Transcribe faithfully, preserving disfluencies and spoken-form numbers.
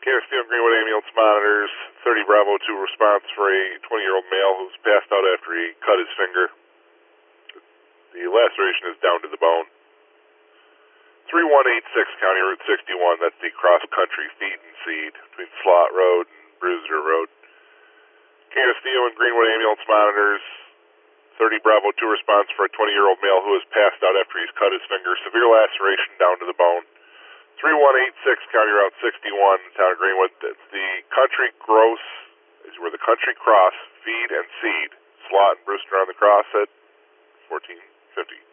Canasteo Greenwood ambulance monitors, thirty Bravo two response for a twenty-year-old male who's passed out after he cut his finger. The laceration is down to the bone. three one eight six County Route sixty-one, that's the cross-country feed and seed between Slot Road and Bruiser Road. Canasteo and Greenwood ambulance monitors, thirty Bravo two response for a twenty-year-old male who has passed out after he's cut his finger. Severe laceration down to the bone. three one eight six County Route sixty-one, town of Greenwood. It's the country gross, is where the country cross, feed and seed. Slot and Brewster on the cross at fourteen fifty.